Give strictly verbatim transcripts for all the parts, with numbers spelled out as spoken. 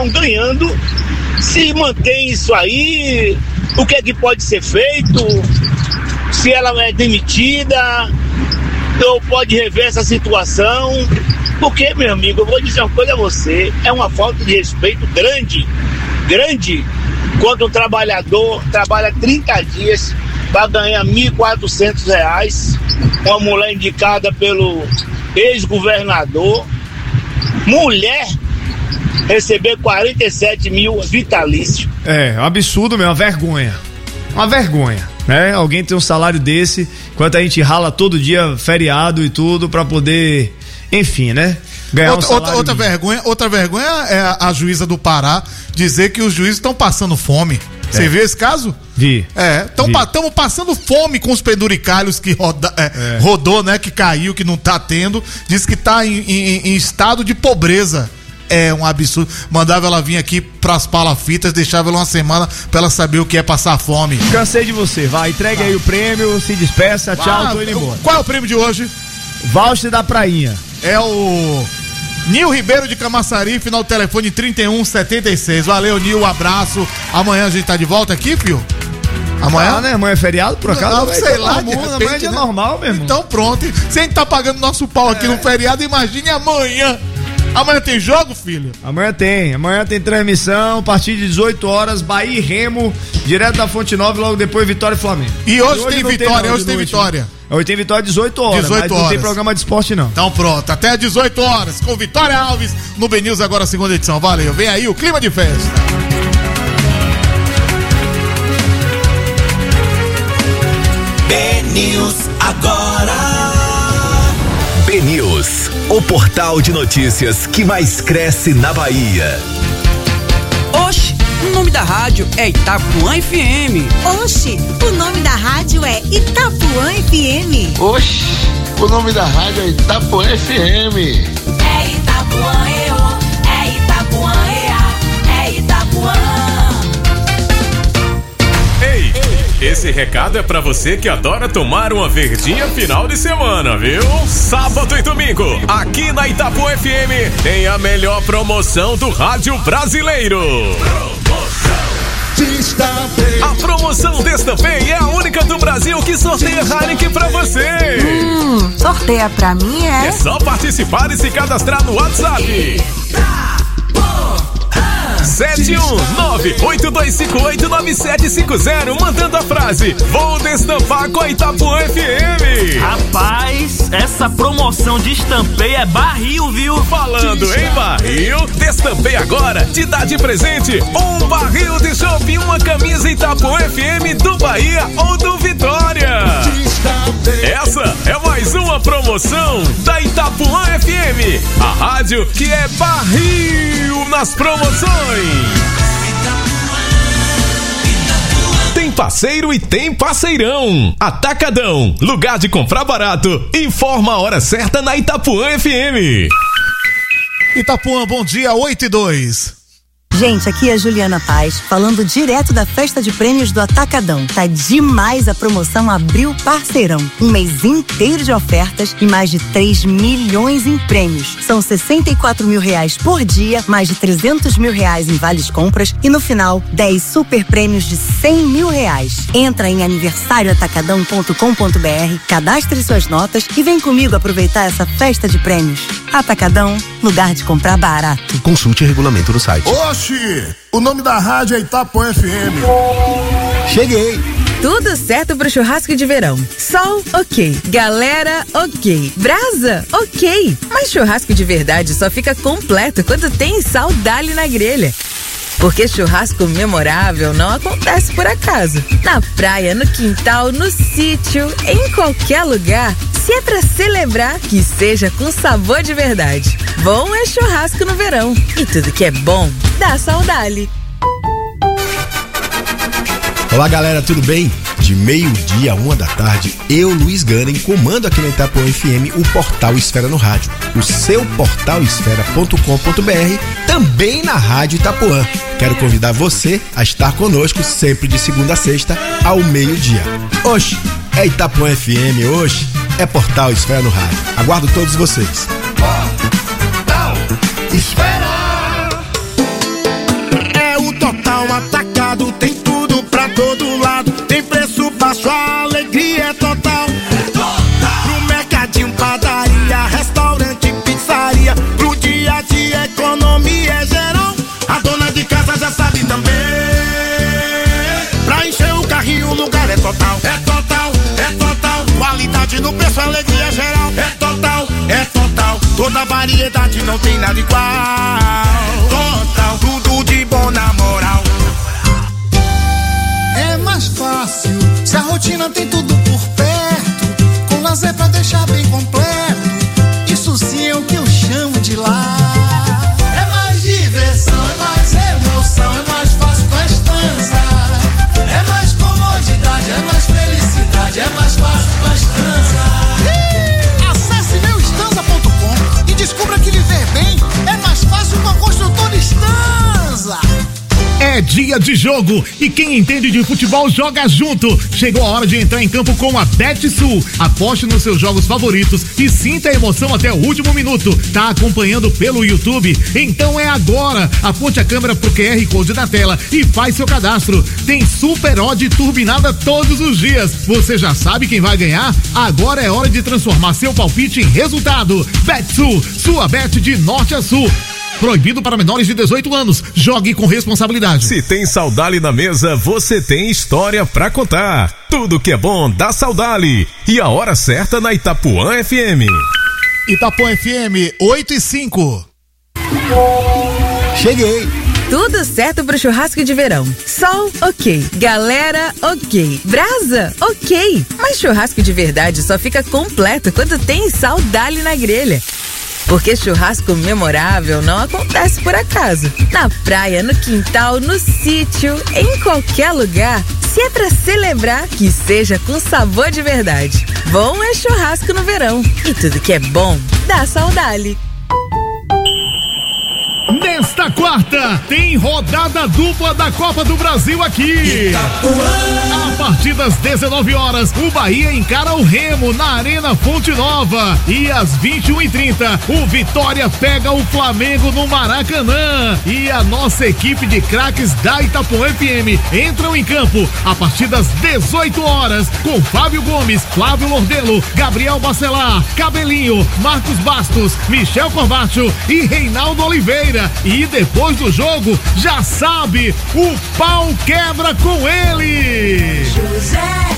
ganhando. Se mantém isso aí, o que é que pode ser feito? Se ela é demitida, ou pode rever essa situação? Porque, meu amigo, eu vou dizer uma coisa a você, é uma falta de respeito grande, grande, quando um trabalhador trabalha trinta dias para ganhar mil e quatrocentos reais, uma mulher indicada pelo ex-governador, mulher receber quarenta e sete mil vitalício. É, um absurdo mesmo, uma vergonha. Uma vergonha, né? Alguém tem um salário desse, enquanto a gente rala todo dia feriado e tudo pra poder, enfim, né? Ganhar outra, um salário. Outra, outra vergonha, outra vergonha é a, a juíza do Pará dizer que os juízes estão passando fome. Você é. viu esse caso? Vi. É, estamos pa, passando fome com os penduricalhos que roda, é, é. rodou, né? Que caiu, que não tá tendo. Diz que tá em, em, em estado de pobreza. É um absurdo. Mandava ela vir aqui pras palafitas, deixava ela uma semana pra ela saber o que é passar fome. Cansei de você, vai, entregue vai. aí o prêmio, se despeça, tchau, ah, tô indo embora. Qual é o prêmio de hoje? Voucher da Prainha. É o Nil Ribeiro de Camaçari, final do telefone trinta e um setenta e seis. Valeu, Nil, um abraço. Amanhã a gente tá de volta aqui, filho? Amanhã? Ah, né? Amanhã é feriado, por acaso? Não, sei lá. Mundo, repente, amanhã é dia né? normal mesmo. Então pronto. Se a gente tá pagando nosso pau aqui é. no feriado, imagine amanhã. Amanhã tem jogo, filho? Amanhã tem, amanhã tem transmissão, a partir de dezoito horas, Bahia e Remo, direto da Fonte Nova, e logo depois Vitória e Flamengo. E hoje, e hoje tem Vitória, tem, não, hoje tem noite, Vitória. Hoje tem Vitória dezoito horas, dezoito mas horas. Não tem programa de esporte não. Então pronto, até dezoito horas, com Vitória Alves, no B News agora, segunda edição. Valeu, vem aí o clima de festa. B News agora. B News, o portal de notícias que mais cresce na Bahia. Oxe, o nome da rádio é Itapuã F M. Oxe, o nome da rádio é Itapuã F M. Oxe, o nome da rádio é Itapuã F M. É Itapuã, eu, é Itapuã, ea, é Itapuã. Ei, esse recado é pra você que adora tomar uma verdinha final de semana, viu? Sábado e domingo, aqui na Itapuã F M, tem a melhor promoção do rádio brasileiro. A promoção Destampei é a única do Brasil que sorteia Heineken pra você. Hum, sorteia pra mim, é? É só participar e se cadastrar no WhatsApp. sete um nove oito dois cinco oito nove sete cinco zero, mandando a frase: vou destampar com a Itapuã F M. Rapaz, essa promoção de Destampei é barril, viu? Falando em barril, Destampei agora te dá de presente um barril de chopp e uma camisa Itapuã F M do Bahia ou do Vitória. Essa é mais uma promoção da Itapuã F M, a rádio que é barril nas promoções. Tem parceiro e tem parceirão. Atacadão, lugar de comprar barato. Informa a hora certa na Itapuã F M. Itapuã, bom dia, oito e dois. Gente, aqui é a Juliana Paz, falando direto da festa de prêmios do Atacadão. Tá demais a promoção Abril Parceirão. Um mês inteiro de ofertas e mais de três milhões em prêmios. São sessenta e quatro mil reais por dia, mais de trezentos mil reais em vales compras e no final, dez super prêmios de cem mil reais. Entra em aniversário atacadão ponto com ponto b r, cadastre suas notas e vem comigo aproveitar essa festa de prêmios. Atacadão, lugar de comprar barato. Consulte o regulamento no site. Oxi, o nome da rádio é Itapuã F M. Cheguei. Tudo certo pro churrasco de verão. Sol, ok. Galera, ok. Brasa, ok. Mas churrasco de verdade só fica completo quando tem Saudali na grelha. Porque churrasco memorável não acontece por acaso. Na praia, no quintal, no sítio, em qualquer lugar. Se é pra celebrar, que seja com sabor de verdade. Bom é churrasco no verão. E tudo que é bom, dá Saudali. Olá, galera, tudo bem? De meio-dia a uma da tarde, eu, Luiz Ganem, comando aqui na Itapuã F M o Portal Esfera no Rádio, o seu portal esfera ponto com ponto b r, também na Rádio Itapuã. Quero convidar você a estar conosco sempre de segunda a sexta ao meio-dia. Oxe, é Itapuã F M, oxe, é Portal Esfera no Rádio. Aguardo todos vocês. Portal Esfera. Total Atacado tem tudo pra todo lado. Tem preço baixo, a alegria é total. É total. Pro mercadinho, padaria, restaurante, pizzaria, pro dia a dia, economia é geral. A dona de casa já sabe também. Pra encher o carrinho, o lugar é total. É total, é total. Qualidade no preço, alegria é geral. É total, é total. Toda variedade, não tem nada igual. Total, tudo de bom na moral. É mais fácil se a rotina tem tudo por perto, com lazer pra deixar bem completo. Isso sim é o que eu chamo de lar. É mais diversão, é mais emoção, é mais fácil com a Estanza. É mais comodidade, é mais felicidade, é mais fácil com a Estanza. Acesse meu estanza ponto com e descubra que viver bem é mais fácil com a construtora Estanza. É dia de jogo e quem entende de futebol joga junto. Chegou a hora de entrar em campo com a BetSul. Aposte nos seus jogos favoritos e sinta a emoção até o último minuto. Tá acompanhando pelo YouTube? Então é agora. Aponte a câmera pro Q R Code da tela e faz seu cadastro. Tem super odd turbinada todos os dias. Você já sabe quem vai ganhar? Agora é hora de transformar seu palpite em resultado. BetSul, sua bet de norte a sul. Proibido para menores de dezoito anos. Jogue com responsabilidade. Se tem Saudali na mesa, você tem história pra contar. Tudo que é bom dá Saudali. E a hora certa na Itapuã F M. Itapuã F M, oito e cinco. Cheguei. Tudo certo pro churrasco de verão. Sol, ok. Galera, ok. Brasa, ok. Mas churrasco de verdade só fica completo quando tem Saudali na grelha. Porque churrasco memorável não acontece por acaso. Na praia, no quintal, no sítio, em qualquer lugar. Se é pra celebrar, que seja com sabor de verdade. Bom é churrasco no verão. E tudo que é bom, dá Saudali. Nesta quarta, tem rodada dupla da Copa do Brasil aqui. Itapuã. A partir das dezenove horas, o Bahia encara o Remo na Arena Fonte Nova. E às vinte e uma e trinta, o Vitória pega o Flamengo no Maracanã. E a nossa equipe de craques da Itapuã F M entram em campo a partir das dezoito horas com Fábio Gomes, Flávio Lordelo, Gabriel Bacelar, Cabelinho, Marcos Bastos, Michel Corbacho e Reinaldo Oliveira. E depois do jogo, já sabe, o pau quebra com ele. José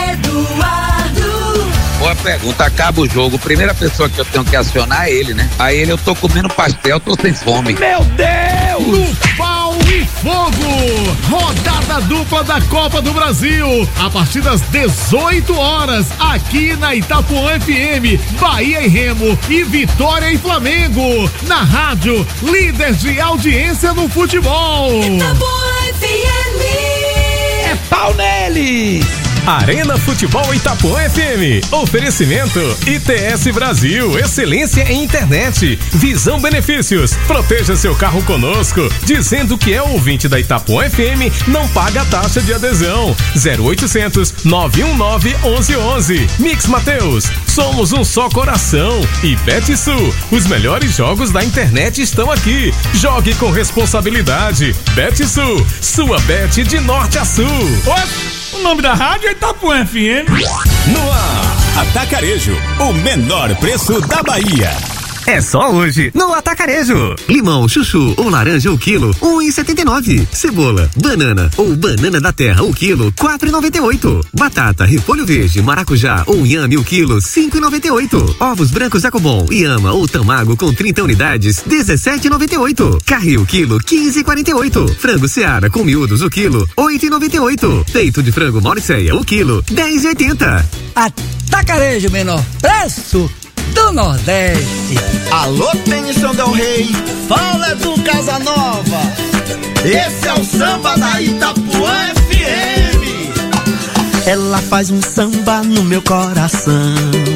Eduardo. Boa pergunta, acaba o jogo, primeira pessoa que eu tenho que acionar é ele, né? Aí ele, eu tô comendo pastel, tô sem fome. Meu Deus! No pau e fogo, rodada dupla da Copa do Brasil, a partir das dezoito horas, aqui na Itapuã F M, Bahia e Remo e Vitória e Flamengo, na rádio, líder de audiência no futebol. Itapuã F M. É pau nele! Arena Futebol Itapuã F M. Oferecimento I T S Brasil. Excelência em internet. Visão Benefícios. Proteja seu carro conosco. Dizendo que é ouvinte da Itapuã F M, não paga taxa de adesão. zero oitocentos, nove um nove, onze onze. Mix Mateus. Somos um só coração. E BetSul. Os melhores jogos da internet estão aqui. Jogue com responsabilidade. BetSul. Sua bet de norte a sul. Oxe! O nome da rádio é Itapuã F M. No ar, Atacarejo, o menor preço da Bahia. É só hoje, no Atacarejo. Limão, chuchu ou laranja o quilo, um real e setenta e nove centavos. Cebola, banana ou banana da terra o quilo, quatro reais e noventa e oito centavos. Batata, repolho verde, maracujá ou inhame o quilo, cinco reais e noventa e oito centavos. Ovos brancos Jacobon, Iama ou Tamago com trinta unidades, dezessete reais e noventa e oito centavos. Carril quilo, quinze reais e quarenta e oito centavos. Frango Seara com miúdos o quilo, oito reais e noventa e oito centavos. Peito de frango Mauricéia o quilo, dez reais e oitenta centavos. Atacarejo, menor preço do Nordeste. Alô, Tênis Del Rey, fala do Casanova. Esse é o samba da Itapuã F M. Ela faz um samba no meu coração.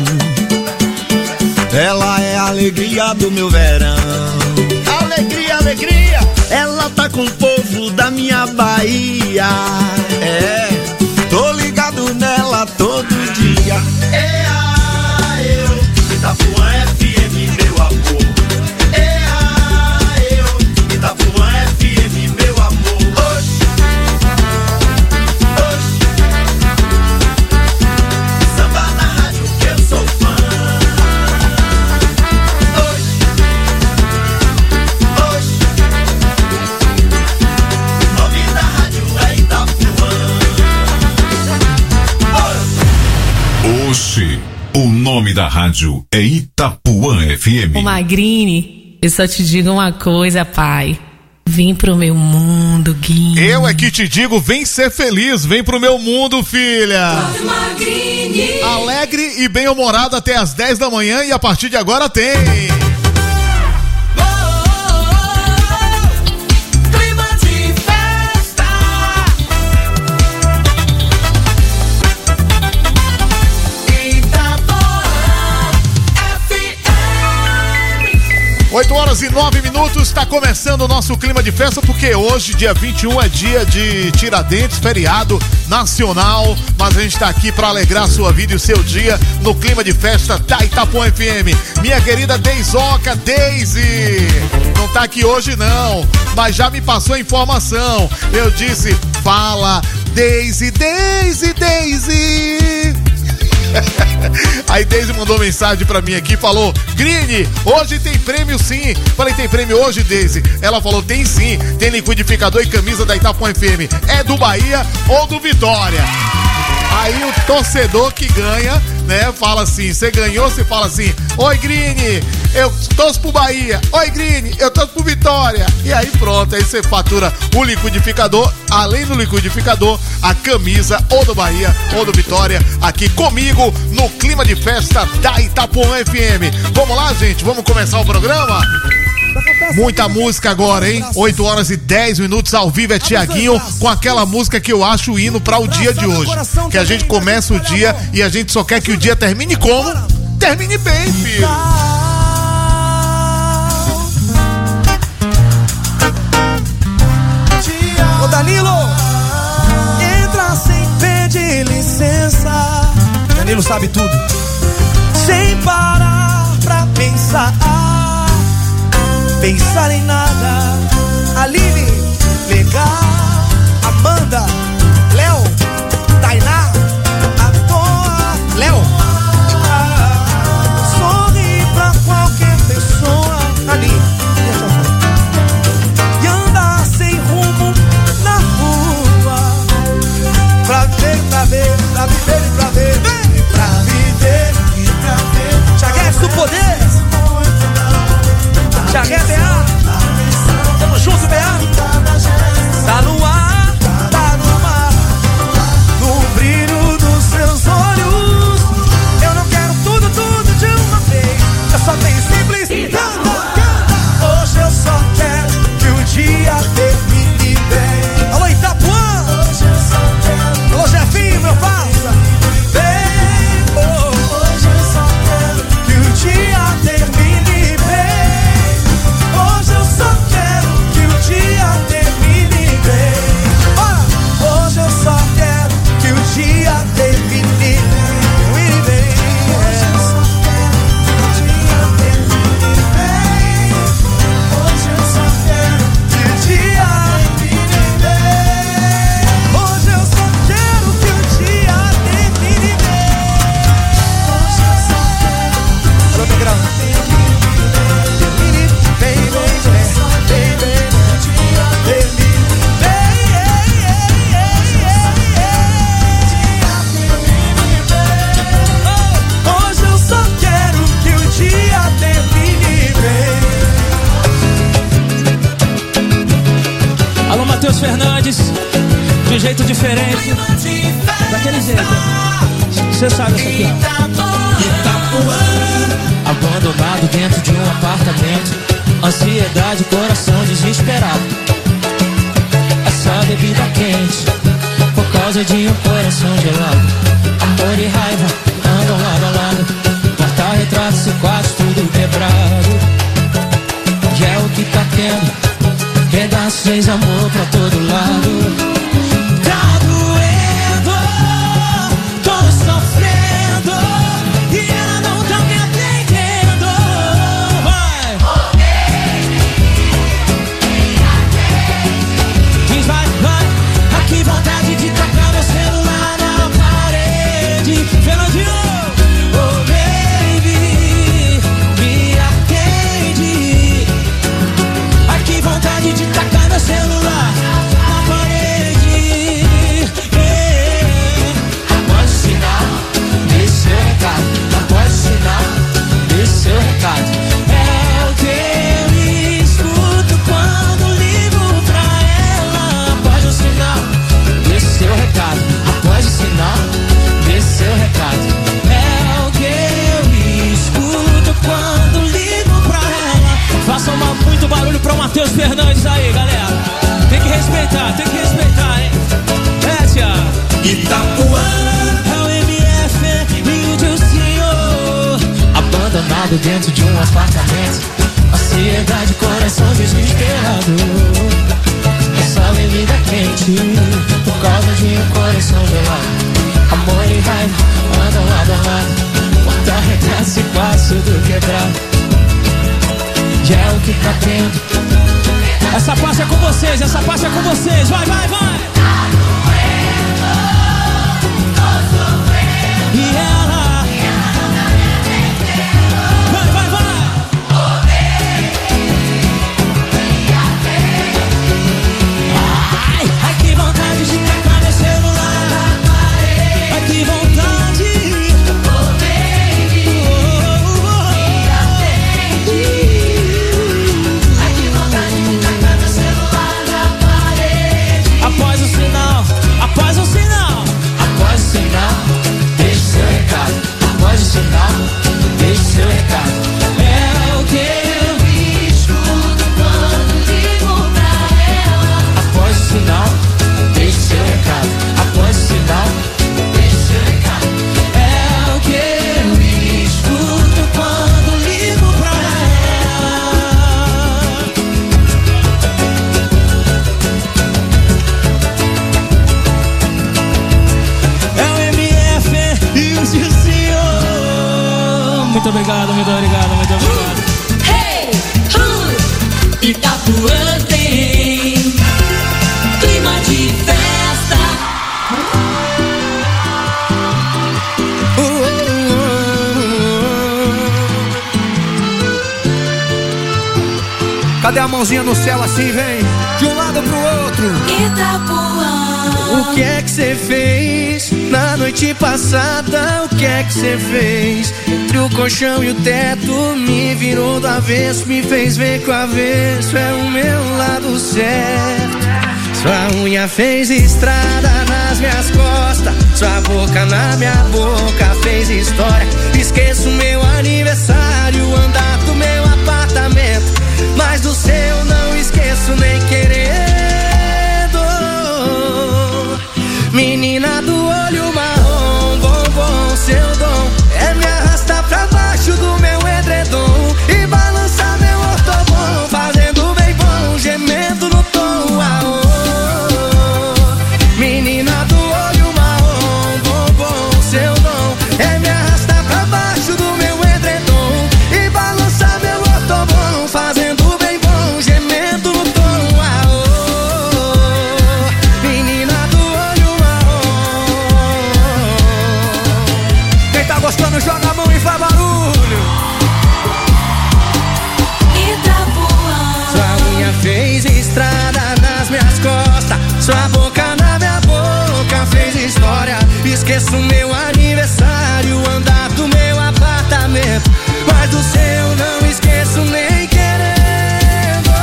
Ela é a alegria do meu verão. Alegria, alegria. Ela tá com o povo da minha Bahia. É, tô ligado nela todo dia. É a eu, Itapuã F M, meu amor. É a eu, Itapuã F M, meu amor. nome da rádio é Itapuã F M. Ô Magrini, eu só te digo uma coisa, pai. Vem pro meu mundo, Guinho. Eu é que te digo, vem ser feliz, vem pro meu mundo, filha. Alegre e bem-humorado até as dez da manhã e a partir de agora tem... oito horas e nove minutos, está começando o nosso clima de festa, porque hoje, dia vinte e um, é dia de Tiradentes, feriado nacional, mas a gente está aqui para alegrar a sua vida e o seu dia no clima de festa da Itapuã F M. Minha querida Deizoca, Deise, não tá aqui hoje não, mas já me passou a informação. Eu disse, fala, Deise, Deise, Deise. Aí Deise mandou mensagem pra mim aqui, falou: Grini, hoje tem prêmio sim. Falei, tem prêmio hoje, Deise? Ela falou, tem sim, tem liquidificador e camisa da Itapuã F M. É do Bahia ou do Vitória? Aí o torcedor que ganha, né, fala assim, você ganhou, você fala assim, oi Grini, eu torço pro Bahia, oi Grini, eu torço pro Vitória. E aí pronto, aí você fatura o liquidificador, além do liquidificador, a camisa ou do Bahia ou do Vitória, aqui comigo no clima de festa da Itapuã F M. Vamos lá, gente, vamos começar o programa? Muita música agora, hein? oito horas e dez minutos ao vivo, é Tiaguinho com aquela música que eu acho o hino para o dia de hoje. Que a gente começa o dia e a gente só quer que o dia termine como? Termine bem, filho. Ô Danilo, entra sem pedir licença. Danilo sabe tudo. Sem parar pra pensar. Pensar em nada. Aline, legal. Amanda, Léo, Tainá, à toa. Léo, sorri pra qualquer pessoa. Aline, e andar sem rumo na rua. Pra ver, pra ver, pra viver e pra ver. Pra viver e pra ver. Chaguete do poder. Chaguete B A. Tamo junto, B A. Tá no ar, tá no mar. No brilho dos seus olhos. Eu não quero tudo, tudo de uma vez. Eu só tenho simples. Hoje eu só quero que o dia termine bem. Alô, Itapuã. Hoje eu só quero. Alô, Jefinho, meu parça. Bem, oh. Hoje eu só quero que o dia termine bem. Hoje eu só quero que o dia termine bem. Olha, hoje eu só quero que o dia termine bem. Hoje eu só quero que o dia termine bem. Hoje eu só quero que o dia termine bem. Hoje eu só quero que o dia termine bem. Hoje eu só quero. Alô, Negrão. Termine bem, bem, bem, bem, bem. Termine bem. Hoje eu só quero que o dia termine bem. Alô, Matheus Fernandes, de um jeito diferente, daquele jeito. Você sabe isso aqui, ó. Abandonado dentro de um apartamento. Ansiedade, coração desesperado. Essa bebida quente, por causa de um coração gelado. Amor e raiva andam lado a lado. Porta-retrato, esse quadro, tudo quebrado. E é o que tá tendo. Pedaços de amor pra todo lado. Tá doendo, tô sofrendo. E ela não tá me atendendo. Vai! Diz vai, vai. Aqui vontade de tacar meu celular na parede. Fernandinho! Oh baby, me atende. Aqui vontade de tacar meu celular na parede. isolado dentro de um apartamento. Ansiedade, coração desesperado. É só bebida quente por causa de um coração gelado. Amor e raiva andam lado a lado. Porta retrato e quase tudo quebrado. Já é o que tá tendo. Essa parte é com vocês, essa parte é com vocês. Vai, vai, vai. E ela vai, vai, vai. Ai, ai, que vontade de tacar meu celular. Ai, que vontade. Oh, baby, oh, oh, me atende. Ai, que vontade de tacar meu celular na parede. Após o sinal, após o sinal, após o sinal, deixe seu recado. Após o sinal, deixe seu recado. É o que eu me escuto quando ligo pra ela. Após o sinal, deixe seu recado. Após o sinal, deixe seu recado. É o que eu me escuto quando ligo pra ela. É o M F e o Gilzinho. Muito obrigado, muito obrigado, muito obrigado. Hey, uh, Itapuã tem clima de festa. Cadê a mãozinha no céu assim, vem? De um lado pro outro. Itapuã. O que é que você fez na noite passada? O que é que você fez? Entre o colchão e o teto, me virou do avesso, me fez ver que o avesso é o meu lado certo. Sua unha fez estrada nas minhas costas, sua boca na minha boca fez história. Esqueço meu aniversário, andar do meu apartamento, mas do seu não esqueço nem querendo. Menina do olho marrom, bombom, seu dom é me arrastar pra baixo do meu edredom e balançar meu ortobom, fazendo bem bom, gemendo no tom. Ah, oh. Menina do olho marrom, bombom, seu dom é me arrastar pra baixo do meu edredom e balançar meu ortobom, fazendo bem bom, gemendo no tom. Ah, oh. Menina do olho marrom. Quem tá gostando joga a mão e faz barulho. Itapuã. Sua unha fez estrada nas minhas costas, sua boca na minha boca fez história. Esqueço meu aniversário, andar do meu apartamento, mas do seu não esqueço nem querendo.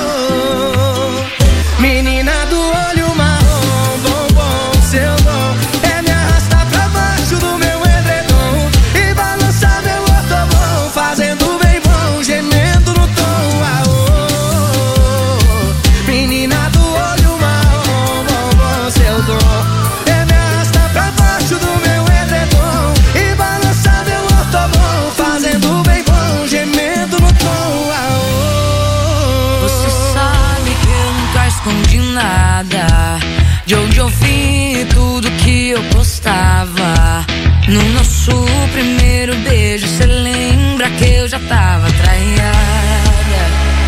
Menina do olho marrom, bombom, seu dom é me arrastar pra baixo do meu edredom e balançar meu ortobom, fazendo bem bom, gemendo no tom. Ah, oh. Menina do olho marrom, bombom, seu dom é me arrastar pra baixo do meu edredom e balançar meu ortobom, fazendo bem bom, gemendo no tom. Ah, oh. Você sabe que eu nunca escondi nada de onde eu vim e tudo que eu postava. No nosso primeiro beijo, cê lembra que eu já tava traiada.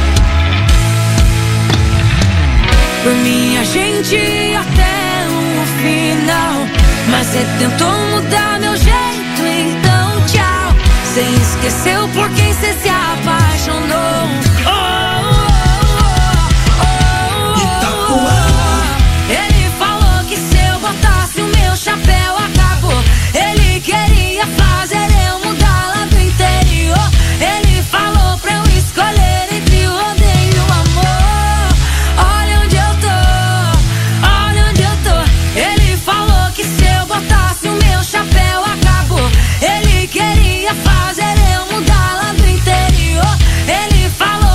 Por mim a gente ia até o final, mas cê tentou mudar meu jeito, então tchau. Cê esqueceu por quem cê se apaixonou. Oh, oh, oh, oh, oh. Ele falou que se eu botasse o meu chapéu acabou. Ele queria fazer eu mudar lá do interior. Ele falou pra eu escolher entre o rodeio e o amor. Olha onde eu tô, olha onde eu tô. Ele falou que se eu botasse o meu chapéu acabou. Ele queria fazer eu mudar lá do interior. Ele falou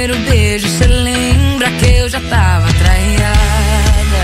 primeiro beijo, cê lembra que eu já tava traiada.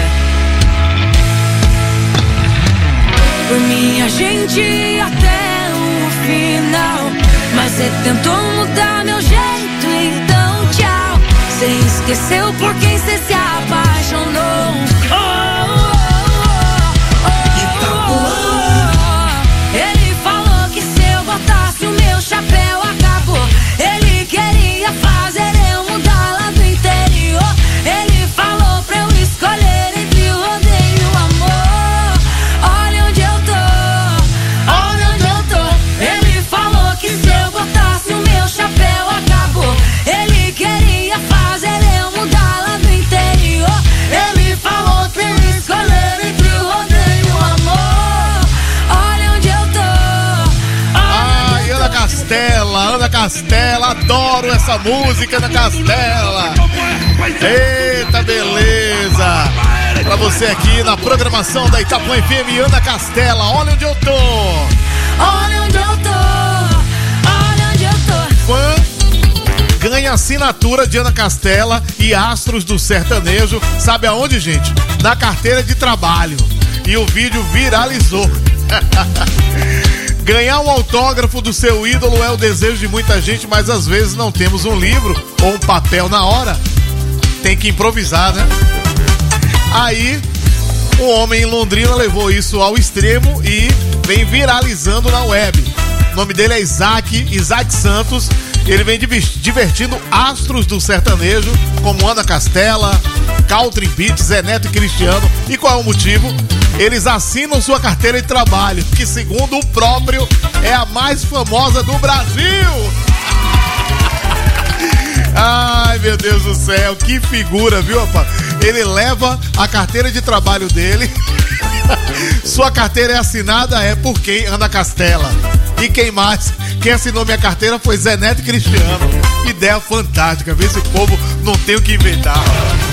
Por mim a gente ia até o final, mas cê tentou mudar meu jeito, então tchau. Cê esqueceu por quem cê se apaixonou. Oh, oh, oh, oh, oh. Ele falou que se eu botasse o meu chapéu acabou. Ele queria fazer eu mudar lá do interior. Ele falou pra eu escolher entre o rodeio e o amor. Olha onde eu tô, olha onde eu tô. Ele falou que se eu botasse o meu chapéu acabou. Ele queria fazer eu mudar lá do interior. Ele falou pra eu escolher entre o rodeio e o amor. Olha onde eu tô. Ai, Ana Castela, Ana Castela, adoro essa música, Ana Castela. Eita, beleza. Pra você aqui na programação da Itapuã F M, Ana Castela, olha onde eu tô. Olha onde eu tô. Olha onde eu tô. Fã ganha assinatura de Ana Castela e astros do sertanejo. Sabe aonde, gente? Na carteira de trabalho. E o vídeo viralizou. Ganhar um autógrafo do seu ídolo é o desejo de muita gente, mas às vezes não temos um livro ou um papel na hora. Tem que improvisar, né? Aí, um homem em Londrina levou isso ao extremo e vem viralizando na web. O nome dele é Isaac, Isaac Santos. Ele vem divertindo astros do sertanejo, como Ana Castela, Caltrin Beats, Zé Neto e Cristiano. E qual é o motivo? Eles assinam sua carteira de trabalho, que segundo o próprio, é a mais famosa do Brasil. Ai, meu Deus do céu, que figura, viu, rapaz? Ele leva a carteira de trabalho dele. Sua carteira é assinada, é por quem? Ana Castela. E quem mais? Quem assinou minha carteira foi Zé Neto e Cristiano. Ideia fantástica, vê se o povo não tem o que inventar.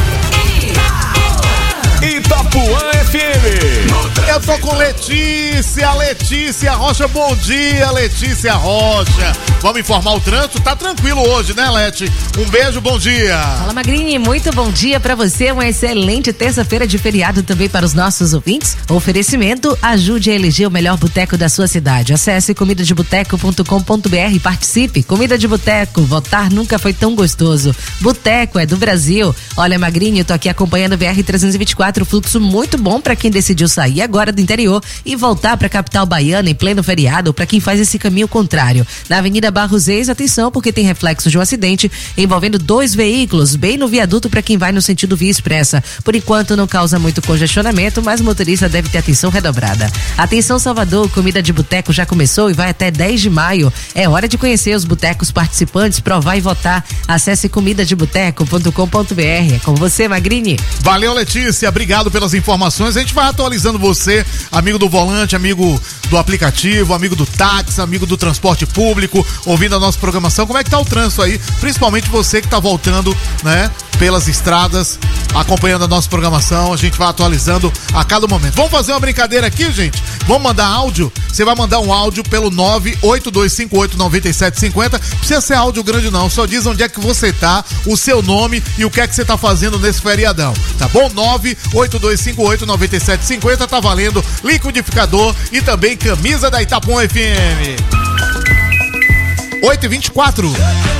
Itapuã F M. Eu tô com Letícia, Letícia Rocha, bom dia, Letícia Rocha. Vamos informar o trânsito? Tá tranquilo hoje, né, Leti? Um beijo, bom dia. Fala, Magrini, muito bom dia pra você, uma excelente terça-feira de feriado também para os nossos ouvintes. Oferecimento, ajude a eleger o melhor boteco da sua cidade. Acesse comida de boteco ponto com ponto b r e participe. Comida de Boteco, votar nunca foi tão gostoso. Boteco é do Brasil. Olha, Magrini, eu tô aqui acompanhando o B R trezentos e vinte e quatro, fluxo muito bom pra quem decidiu sair agora do interior e voltar pra capital baiana em pleno feriado, ou pra quem faz esse caminho contrário. Na Avenida Barros Reis, atenção, porque tem reflexo de um acidente envolvendo dois veículos, bem no viaduto pra quem vai no sentido Via Expressa. Por enquanto não causa muito congestionamento, mas o motorista deve ter atenção redobrada. Atenção, Salvador, Comida de Boteco já começou e vai até dez de maio. É hora de conhecer os botecos participantes, provar e votar. Acesse comida de boteco ponto com ponto b r. É com você, Magrini. Valeu, Letícia, obrigado pelas informações. A gente vai atualizando você, amigo do volante, amigo do aplicativo, amigo do táxi, amigo do transporte público, ouvindo a nossa programação. Como é que tá o trânsito aí? Principalmente você que tá voltando, né, pelas estradas, acompanhando a nossa programação. A gente vai atualizando a cada momento. Vamos fazer uma brincadeira aqui, gente? Vamos mandar áudio? Você vai mandar um áudio pelo nove oito dois cinco oito nove sete cinco zero. Precisa ser áudio grande não, só diz onde é que você tá, o seu nome e o que é que você tá fazendo nesse feriadão, tá bom? nove oito dois cinco oito nove sete cinco zero, tá valendo liquidificador e também camisa da Itapuã F M. oito e vinte e quatro.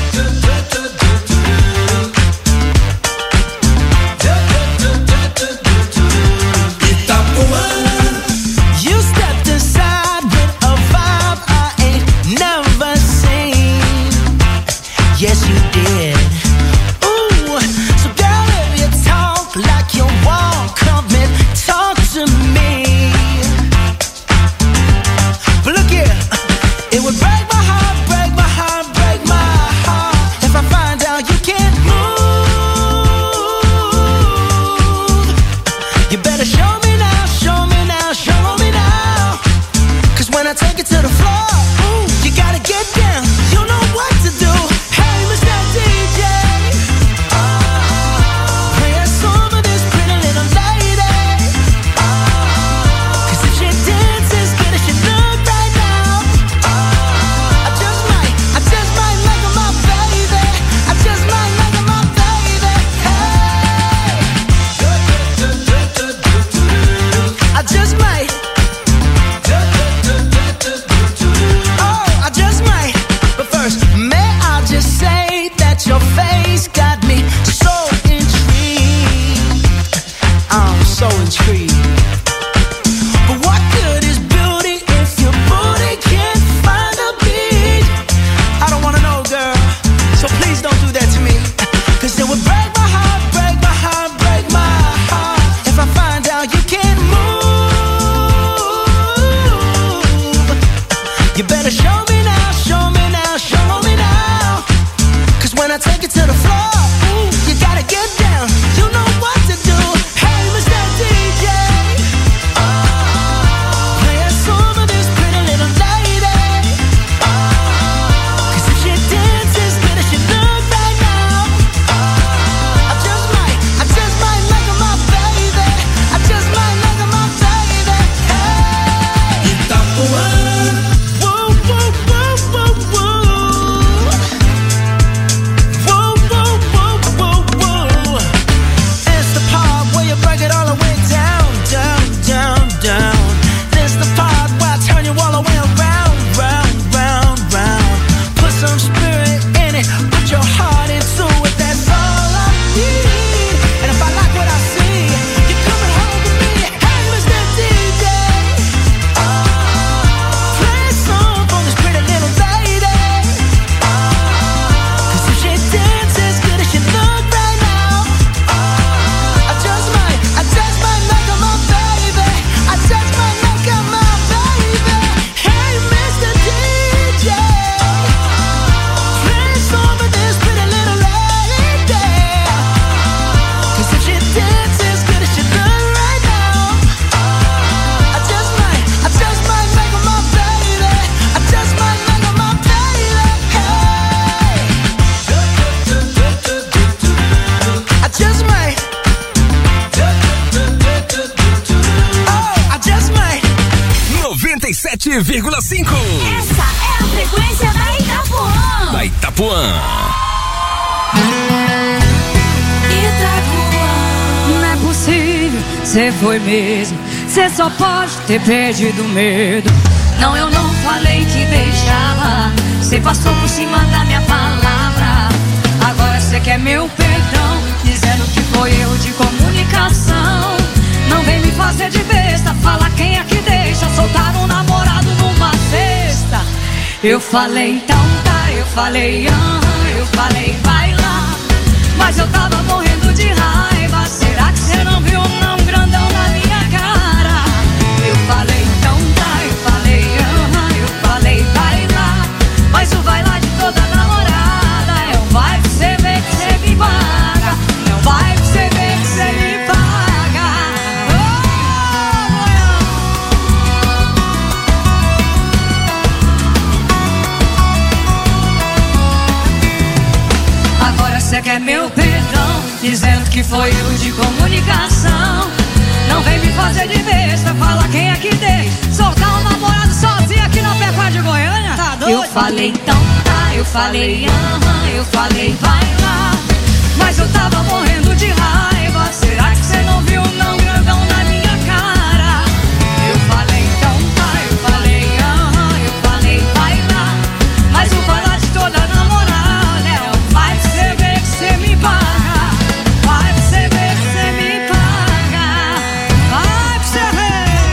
Yes, you did. Ooh, so girl, if you talk like you won't come and talk to me. But look here, it would break my heart, break my heart, break my heart if sete vírgula cinco. Essa é a frequência da Itapuã. Da Itapuã. Itapuã. Não é possível, cê foi mesmo. Cê só pode ter perdido medo. Não, eu não falei que deixava. Cê passou por cima da minha palavra. Agora cê quer meu perdão, dizendo que foi erro de comunicação. Não vem me fazer de besta, fala quem é que deixa soltar um namorado numa cesta. Eu falei então tá, eu falei aham, eu falei vai lá. Mas eu tava morrendo de raiva, será que cê não viu não grandão na minha cara? Eu falei então tá, eu falei aham, eu falei vai lá. Mas o vai lá de toda namorada é um vai que cê vê que cê me paga. É um vai que cê vê que cê me paga. Você quer meu perdão, dizendo que foi erro de comunicação. Não vem me fazer de besta, fala quem é que deixa soltar um namorado sozinho aqui na Pecuária de Goiânia. Tá doido? Eu falei então tá, eu falei aham, eu falei vai lá. Mas eu tava morrendo de raiva, será que você não viu não grandão na minha cara? Eu falei então tá, eu falei aham, eu falei vai lá. Mas o vai lá de toda namorada é um vai que você vê que você me paga. Vai que você vê que você me paga. Vai que você vê.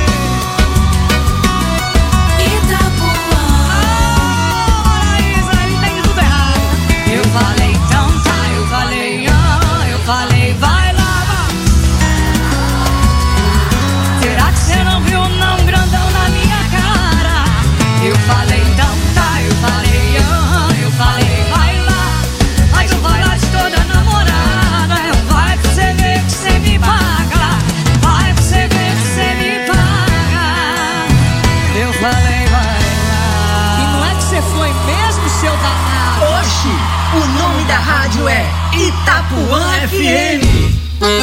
Itapuã. Ah, Isa, ele tem tudo errado. Eu falei então tá, eu falei ah, eu falei vai lá, vai. Será que você não viu não grandão na minha cara? Eu falei então tá, eu falei ah, eu falei vai lá. Mas o vai lá de toda namorada é um vai que você vê que você me paga. Vai que você vê que você me paga. Eu falei vai lá. E não é que você foi mesmo, seu danado? Oxi, o nome da rádio é Itapuã F M.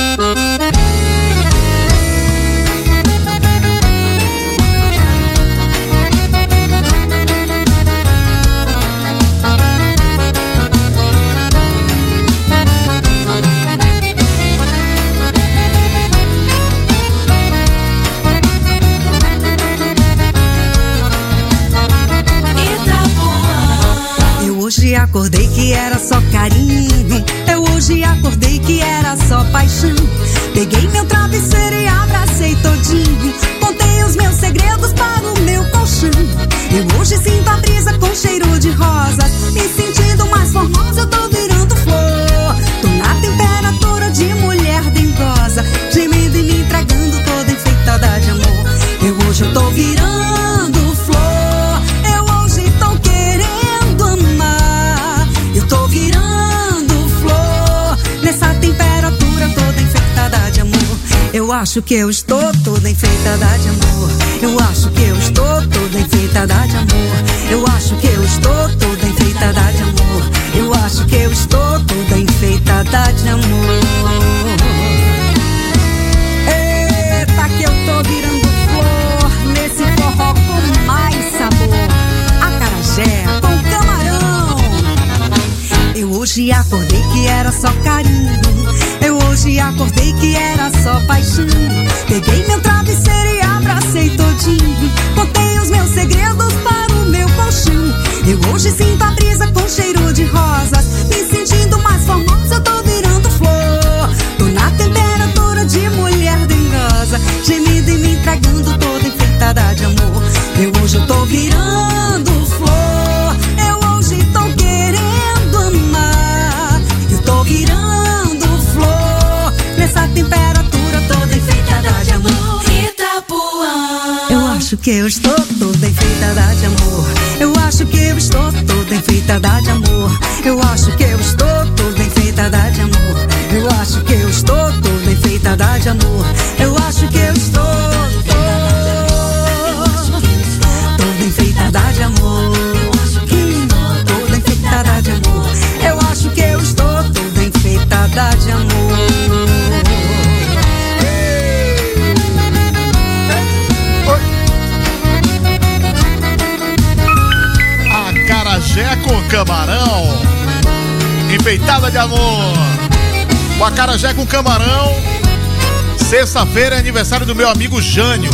Eu hoje acordei que era só carinho. Eu hoje acordei que era só paixão. Peguei meu travesseiro e abracei todinho. Contei os meus segredos para o meu colchão. Eu hoje sinto a brisa com cheiro de rosas. Me sentindo mais formosa, eu tô virando flor. Tô na temperatura de mulher dengosa, gemendo e me entregando toda enfeitada de amor. Eu hoje eu tô virando flor. Eu hoje tô querendo amar. Eu tô virando flor. acho que eu estou toda enfeitada de amor. Eu acho que eu estou toda enfeitada de amor. Eu acho que eu estou toda enfeitada de amor. Eu acho que eu estou toda enfeitada de amor. Eita, que eu tô virando flor nesse forró com mais sabor. Acarajé com camarão. Eu hoje acordei que era só carinho. Eu hoje acordei que era só paixão. Peguei meu travesseiro e abracei todinho. Contei os meus segredos para o meu colchão. Eu hoje sinto a brisa com cheiro de rosas. Me sentindo mais famosa, eu tô virando flor. Tô na temperatura de mulher dengosa, gemida e me entregando toda enfeitada de amor. Eu hoje eu tô virando flor. Eu hoje tô querendo amar. Eu tô virando flor nessa temperatura toda enfeitada de amor. Itapuã. Eu acho que eu estou toda enfeitada de amor. Eu acho que eu estou toda enfeitada de amor. Eu acho que eu estou toda enfeitada de amor. Eu acho que eu estou toda enfeitada de amor. Eu acho que eu estou toda enfeitada de amor. Toda enfeitada de amor. Eu acho que eu estou toda enfeitada de amor. Acarajé com camarão, enfeitada de amor. O acarajé com camarão. Sexta-feira é aniversário do meu amigo Jânio,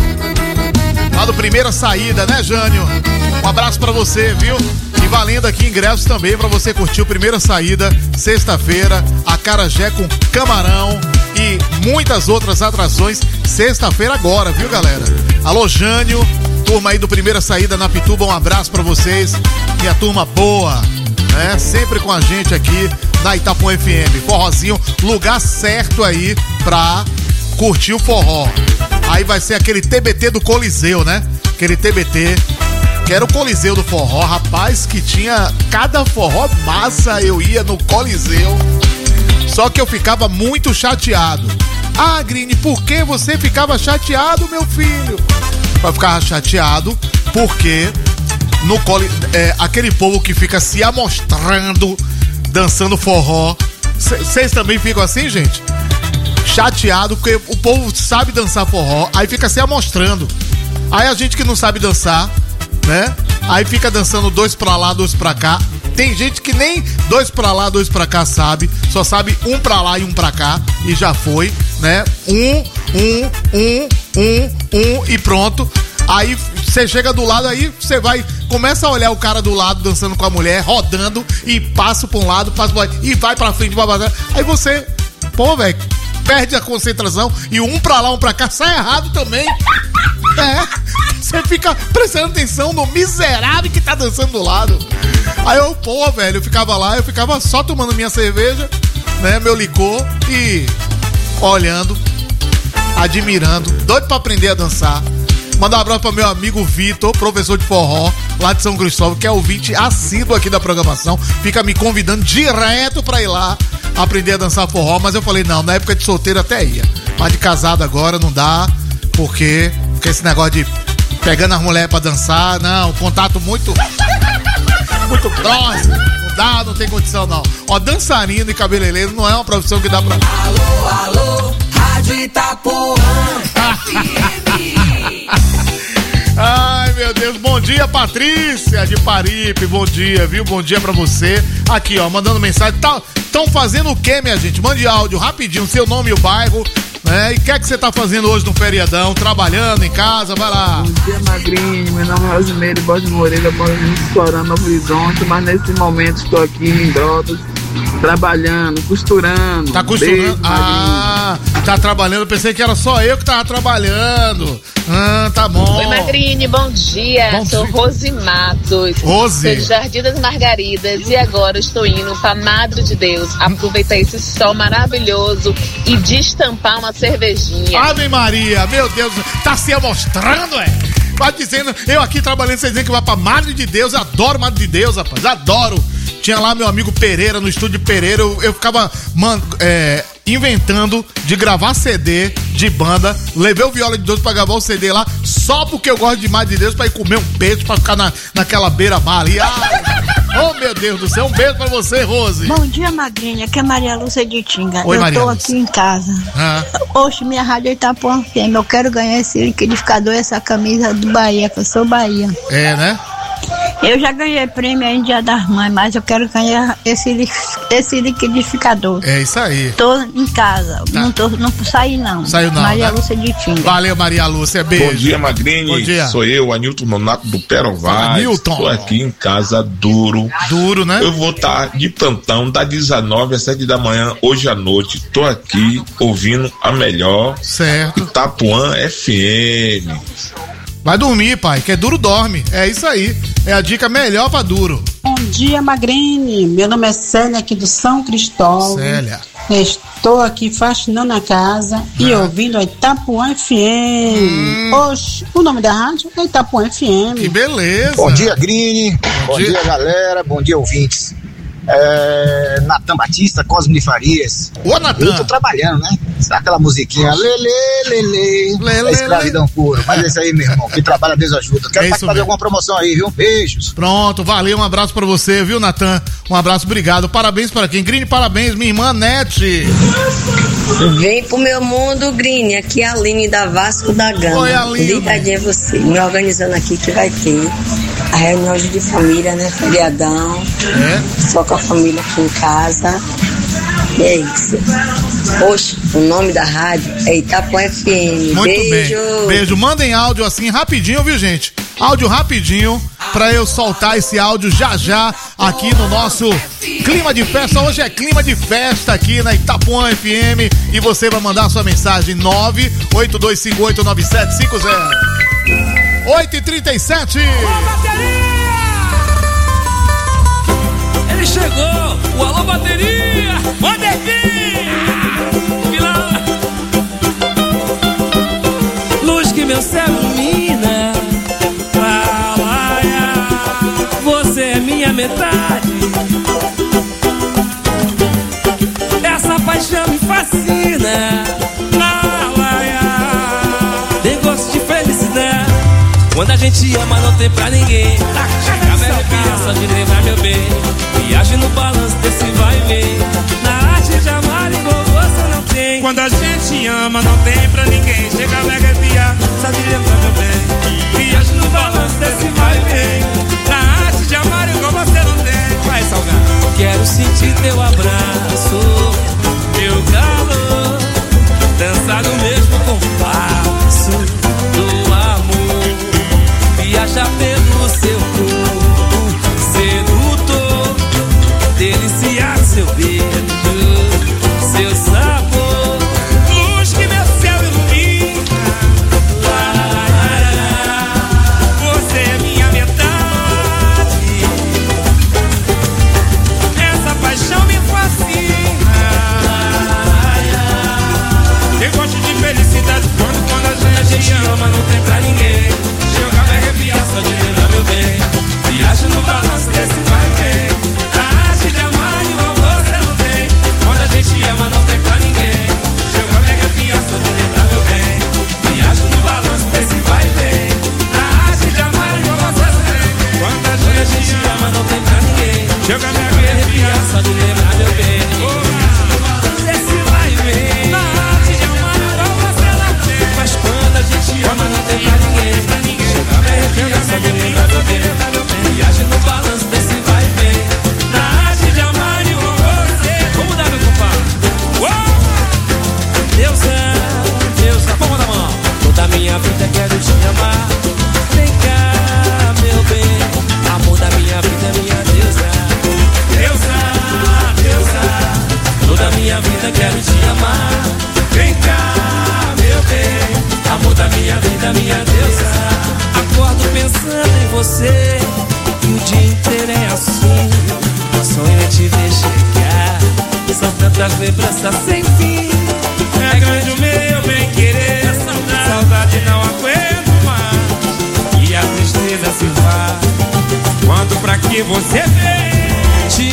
lá do Primeira Saída, né, Jânio? Um abraço pra você, viu? E valendo aqui ingressos também pra você curtir o Primeira Saída, sexta-feira, acarajé com camarão e muitas outras atrações, sexta-feira agora, viu, galera? Alô, Jânio, turma aí do Primeira Saída na Pituba, um abraço pra vocês, minha turma boa, né? Sempre com a gente aqui na Itapuã F M. Forrozinho, lugar certo aí pra curtir o forró. Aí vai ser aquele T B T do Coliseu, né? Aquele T B T que era o Coliseu do forró, rapaz, que tinha cada forró massa. Eu ia no Coliseu, só que eu ficava muito chateado. Ah, Grini, por que você ficava chateado, meu filho? Eu ficava chateado porque no coli, é, aquele povo que fica se amostrando, dançando forró. Vocês também ficam assim, gente? Chateado porque o povo sabe dançar forró, aí fica se amostrando. Aí a gente que não sabe dançar, né? Aí fica dançando dois pra lá, dois pra cá. Tem gente que nem dois pra lá, dois pra cá sabe, só sabe um pra lá e um pra cá e já foi, né? Um, um, um, um, um e pronto. Aí você chega do lado, aí você vai, começa a olhar o cara do lado dançando com a mulher, rodando e passa pra um lado, passa pro outro, e vai pra frente, vai pra... Aí você, pô, velho, perde a concentração e um pra lá, um pra cá, sai errado também. É, você fica prestando atenção no miserável que tá dançando do lado. Aí eu, pô, velho, eu ficava lá, eu ficava só tomando minha cerveja, né, meu licor e olhando, admirando, doido pra aprender a dançar. Mandar um abraço para meu amigo Vitor, professor de forró, lá de São Cristóvão, que é ouvinte assíduo aqui da programação. Fica me convidando direto para ir lá aprender a dançar forró. Mas eu falei, não, na época de solteiro até ia. Mas de casado agora não dá, porque, porque esse negócio de pegando as mulheres para dançar, não, contato muito, muito próximo. Não dá, não tem condição não. Ó, dançarino e cabeleireiro não é uma profissão que dá pra... Alô, alô, Rádio Itapuã. Ai, meu Deus, bom dia, Patrícia de Paripe, bom dia, viu? Bom dia pra você. Aqui, ó, mandando mensagem. Tá, tão fazendo o quê, minha gente? Mande áudio rapidinho, seu nome e o bairro, né? E o que é que você tá fazendo hoje no feriadão? Trabalhando em casa? Vai lá. Bom dia, Magrinho. Meu nome é Rosimeire Borges Moreira, moro em Florando, Novo Horizonte, mas nesse momento estou aqui em Brotas, trabalhando, costurando. Tá costurando? Beijo, ah, tá trabalhando. Eu pensei que era só eu que tava trabalhando. Ah, tá bom. Oi, Magrini, bom dia. Bom Sou dia. Rose Matos. Rose. Sou de Jardim das Margaridas e agora estou indo pra Madre de Deus aproveitar esse sol maravilhoso e destampar uma cervejinha. Ave Maria, meu Deus, tá se amostrando, é? Vai dizendo, eu aqui trabalhando, vocês dizem que vai pra Madre de Deus, adoro Madre de Deus, rapaz, adoro. tinha lá meu amigo Pereira, no estúdio Pereira, eu, eu ficava man, é, inventando de gravar C D de banda, levei o Viola de Deus pra gravar o C D lá, só porque eu gosto demais de Deus, pra ir comer um peixe, pra ficar na, naquela beira-mar ali. Ai, oh, meu Deus do céu, um beijo pra você, Rose. Bom dia, Magrinha, aqui é Maria Lúcia de Tinga. Oi, eu Maria tô Lúcia. aqui em casa. Ah. Oxe, minha rádio Itapuã F M, eu quero ganhar esse liquidificador e essa camisa do Bahia, que eu sou Bahia. É, né? Eu já ganhei prêmio aí no Dia das Mães, mas eu quero ganhar esse, li- esse liquidificador. É isso aí. Tô em casa, Tá. não, tô, não saí não. Saiu não, Maria né? Lúcia de Tinga. Valeu, Maria Lúcia, beijo. Bom dia, Magrini. Bom dia. Sou eu, Anilton Nonato do Perovaz. Anilton. Estou aqui em casa duro. Duro, né? Eu vou estar de plantão das dezenove às sete da manhã, hoje à noite. Estou aqui ouvindo a melhor. Certo. Itapuã F M. Vai dormir, pai, que é duro dorme. É isso aí. É a dica melhor pra duro. Bom dia, Magrene. Meu nome é Célia, aqui do São Cristóvão. Célia. Estou aqui faxinando a casa e ouvindo a Itapuã F M. Hum. Oxe, o nome da rádio é Itapuã F M. Que beleza. Bom dia, Grine. Bom Bom, dia. dia. galera. Bom dia, ouvintes. É, Natan Batista, Cosme de Farias. Ô, Natan. Eu tô trabalhando, né? Sabe aquela musiquinha? Lele, lele. Lele. É escravidão puro. Mas é isso aí, meu irmão. Que trabalha, Deus ajuda. Quero É isso participar de mesmo. alguma promoção aí, viu? Beijos. Pronto, valeu, um abraço pra você, viu, Natan? Um abraço, obrigado. Parabéns para quem? Grine, parabéns, minha irmã Nete. Vem pro meu mundo, Grine. Aqui é a Aline da Vasco da Gama. Oi, Aline. Ligadinha a você. Me organizando aqui que vai ter a reunião de família, né? Feriadão. É? Só com a família aqui em casa. E é isso. Oxe, o nome da rádio é Itapuã F M. Muito Beijo. bem. Beijo. Mandem áudio assim rapidinho, viu, gente? Áudio rapidinho pra eu soltar esse áudio já já aqui no nosso clima de festa. Hoje é clima de festa aqui na Itapuã F M e você vai mandar sua mensagem nove oito dois cinco oito nove sete cinco zero. oito e trinta e sete. Ele chegou, o Alô Bateria, manda vir! Vilão! Luz que meu céu ilumina, Alaia, você é minha metade. Essa paixão me fascina, Alaia, tem gosto de felicidade. Quando a gente ama não tem pra ninguém. Chega me arrepia só de lembrar meu bem. Viagem no balanço desse vai e vem. Na arte de amar igual você não tem. Quando a gente ama não tem pra ninguém. Chega me arrepia só de lembrar meu bem. Viagem no balanço desse vai e vem. Na arte de amar igual você não tem. Vai, Salgado. Quero sentir teu abraço, teu calor, dançar no mesmo compasso do amor. Viajar pelo seu corpo sedutor, deliciar seu beijo, seu sabor. Luz que meu céu ilumina, lá, lá, lá, você é minha metade. Essa paixão me fascina. Eu gosto de felicidade quando, quando a gente ama, não tem pra ninguém. Chega me arrepiar só de lembrar meu bem. Viagem no balanço desse vai e vem. A arte de amar igual você não tem. Quando a gente ama não tem pra ninguém. Chega me arrepiar só de lembrar meu bem. Viagem no balanço desse vai e vem. A arte de amar igual você não tem. Quando a gente ama não tem pra ninguém. Chega me arrepiar só de lembrar meu bem. Desse vai e vem. Na arte de amar igual você não tem. Mas quando a gente ama não tem pra ninguém. Viagem no balanço desse vai e vem. Na arte de amar e você. Vamos dar, meu compadre. Deus é, Deus é, palma da mão. Toda minha vida quero te amar. Vem cá, meu bem. Amor da minha vida, minha deusa. Deusa, deusa. Toda minha vida quero te amar. Vem cá, meu bem. Amor da minha vida, minha deusa. Acordo pensando em você e o dia inteiro é assim. Sonho em te ver chegar. São tantas lembranças sem fim. É grande o meu bem querer. Saudade, saudade não aguento mais. E a tristeza se vai. Quando pra que você vem? Te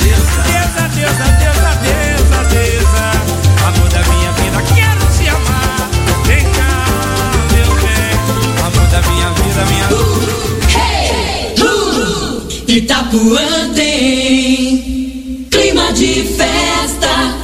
deusa, deusa, deusa, deusa, deusa, deusa. Amor da minha vida, quero te amar. Vem cá, meu bem. Amor da minha vida, minha uh, hey, uh, Itapuã tem clima de festa.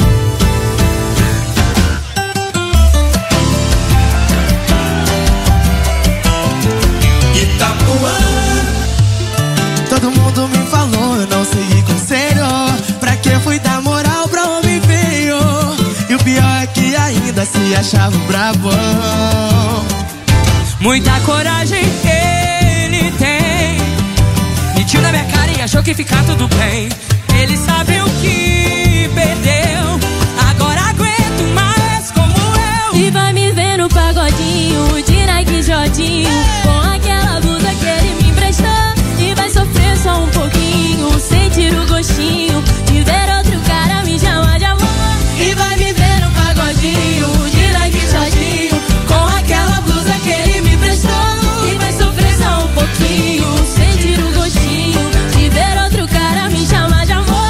Todo mundo me falou, eu não segui conselho. Pra que fui dar moral pra homem feio? E o pior é que ainda se achava um brabão. Muita coragem ele tem. Mentiu na minha cara e achou que ficar tudo bem. Ele sabe o que perdeu. Agora aguento mais como eu. E vai me ver no pagodinho de Nike Jodinho, com aquela blusa que ele me emprestou. E vai sofrer só um pouquinho, sentir o gostinho de ver outro cara me chamar de amor. E vai me ver no pagodinho de Nike Jodinho, com aquela blusa que ele me emprestou. E vai sofrer só um pouquinho, sentir o gostinho de ver outro cara me chamar de amor.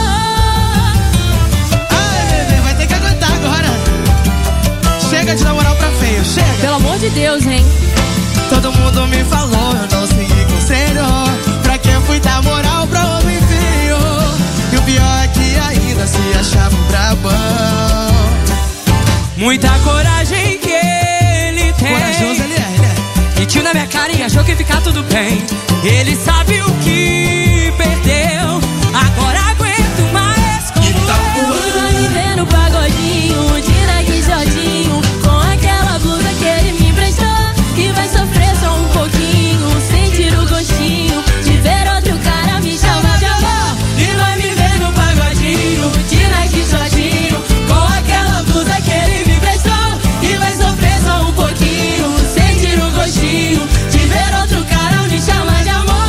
Ai, bebê, vai ter que aguentar agora. Chega de dar moral pra feio, chega. Pelo amor de Deus, hein? Todo mundo me falou, eu não segui conselho. Pra que fui dar moral pra homem feio? E o pior é que ainda se achava um brabão. Muita coragem que ele tem. Corajoso ele é, ele é. Mentiu na minha cara e achou que ficar tudo bem. Ele sabe o que perdeu. Agora aguento mais como eu. E vai me ver no pagodinho de Nike Jodinho, com aquela blusa que ele me emprestou. E vai sofrer só um pouquinho, sentir o gostinho de ver outro cara me chamar de amor. E vai me ver no pagodinho de Nike Jodinho, com aquela blusa que ele me emprestou. E vai sofrer só um pouquinho, sentir o gostinho de ver outro cara me chamar de amor.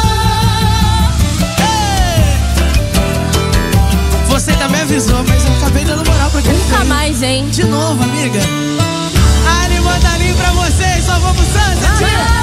Você também avisou, mas eu acabei dando moral pra quem Nunca fez. mais, hein? De novo, amiga. Ali, mandalinho pra vocês, só vamos Santa, tia.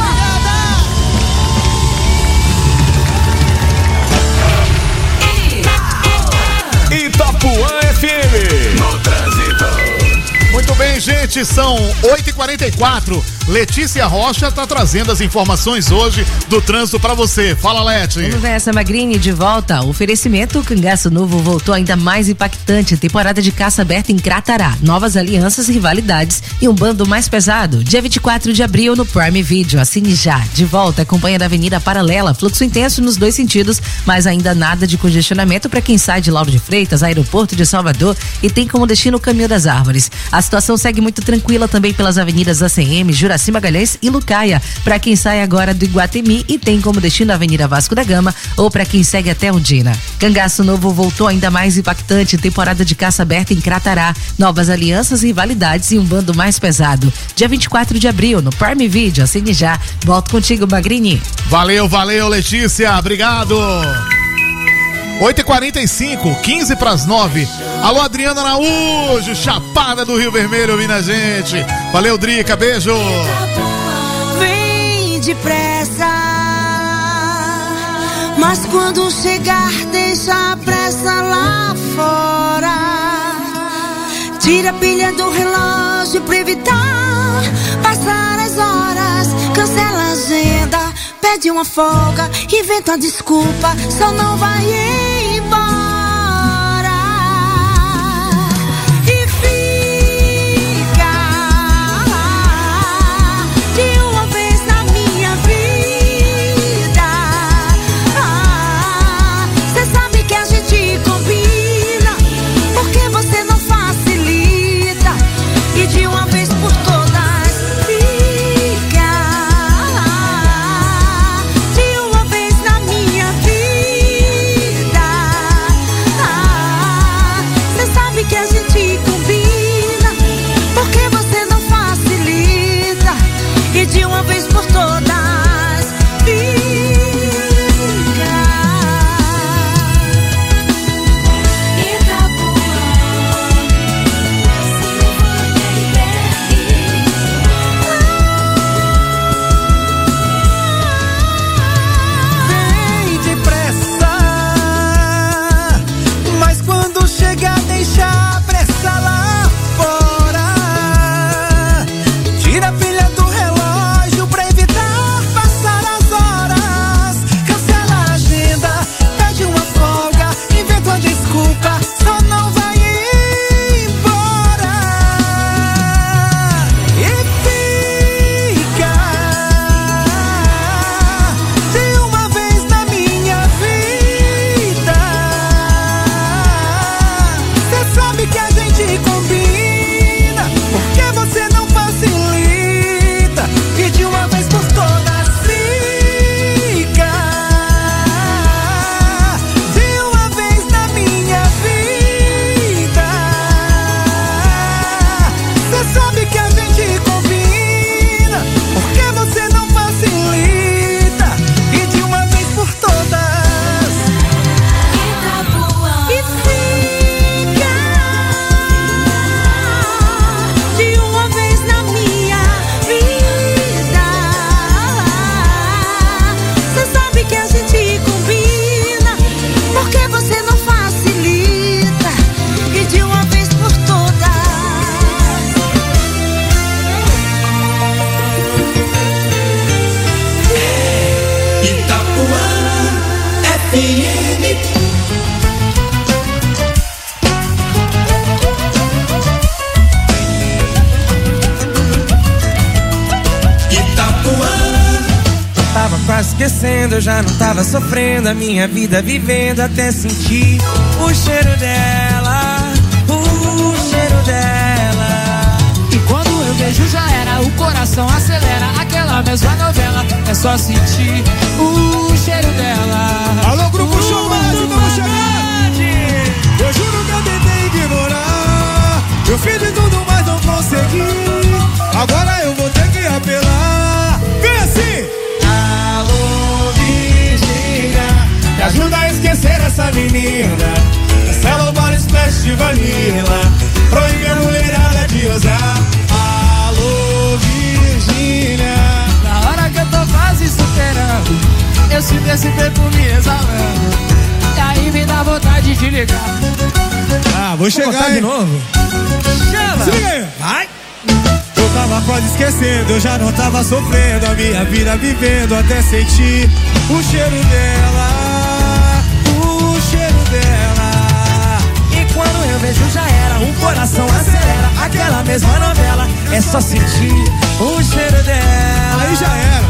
Itapuã F M. No trânsito. Muito bem, gente, são oito e quarenta e quatro. Letícia Rocha tá trazendo as informações hoje do trânsito pra você. Fala, Leti. Vamos ver essa Magrini de volta. O oferecimento, o Cangaço Novo voltou ainda mais impactante. Temporada de caça aberta em Cratará. Novas alianças, rivalidades e um bando mais pesado. Dia vinte e quatro de abril no Prime Video. Assine já. De volta, acompanha da Avenida Paralela. Fluxo intenso nos dois sentidos, mas ainda nada de congestionamento para quem sai de Lauro de Freitas, Aeroporto de Salvador e tem como destino o Caminho das Árvores. A situação segue muito tranquila também pelas avenidas A C M, Juraci Magalhães e Lucaia. Para quem sai agora do Iguatemi e tem como destino a Avenida Vasco da Gama ou para quem segue até Ondina. Cangaço Novo voltou ainda mais impactante. Temporada de caça aberta em Cratará. Novas alianças, rivalidades e um bando mais pesado. Dia vinte e quatro de abril no Prime Video. Assine já. Volto contigo, Magrini. Valeu, valeu, Letícia. Obrigado. oito e quarenta e cinco, quinze para as nove. Alô, Adriana Araújo, Chapada do Rio Vermelho, ouvindo a gente. Valeu, Drica, beijo. Vem depressa, mas quando chegar, deixa a pressa lá fora. Tira a pilha do relógio pra evitar passar as horas. Cancela a agenda, pede uma folga, inventa uma desculpa, só não vai embora. E fica de uma vez na minha vida. Ah, cê sabe que a gente combina, porque você não facilita. E de uma vez por todas fica de uma vez na minha vida. esquecendo, eu já não tava sofrendo a minha vida vivendo até sentir o cheiro dela, o cheiro dela. E quando eu vejo já era, o coração acelera, aquela mesma novela, é só sentir o cheiro dela. Alô, grupo Showmatch, vamos chegar! Eu juro que eu tentei ignorar, eu fiz de tudo, mas não consegui. Agora eu vou ter que apelar. Vem assim! Alô, Virgínia, me ajuda a esquecer essa menina. Cancela o body splash de vanilla, proíbe a mulherada de usar. Alô, Virgínia, na hora que eu tô quase superando, eu sinto esse perfume exalando, e aí me dá vontade de ligar. Ah, vou chegar, botar de novo. Chama! Se liga aí! Vai! Eu tava quase esquecendo, eu já não tava sofrendo a minha vida vivendo até sentir o cheiro dela, o cheiro dela. E quando eu vejo já era, o coração acelera, aquela mesma novela, é só sentir o cheiro dela. Aí já era.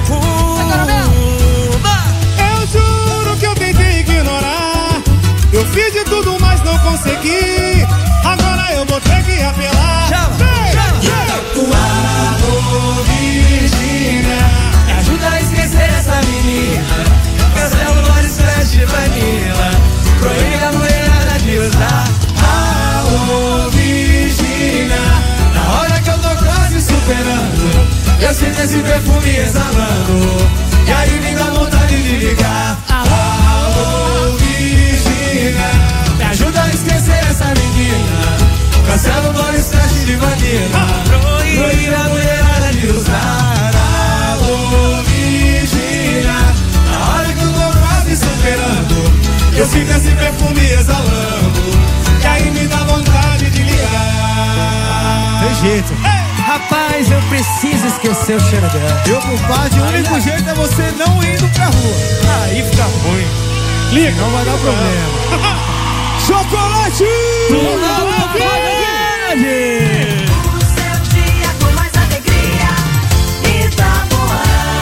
Eu juro que eu tentei ignorar, eu fiz de tudo, mas não consegui. Agora eu vou ter que apelar. Chama, chama. Alô, Virgínia, me ajuda a esquecer essa menina. Cancela o body splash de vanilla, proíbe a mulherada de usar. Alô, Virgínia, na hora que eu tô quase superando, eu sinto esse perfume exalando, e aí me dá vontade de ligar. Alô, Virgínia, me ajuda a esquecer essa menina. Cancela o body splash de vanilla, proíbe a mulherada de usar. Alô, Virgínia, na hora que eu tô quase superando, eu sinto esse perfume exalando, e aí me dá vontade de ligar. Tem jeito. Rapaz, eu preciso esquecer o cheiro dela. Eu, compadre, o único jeito é você não indo pra rua. Aí fica ruim. Liga, não vai dar problema. Chocolate! Chocolate! O seu dia com mais alegria, Itapuã.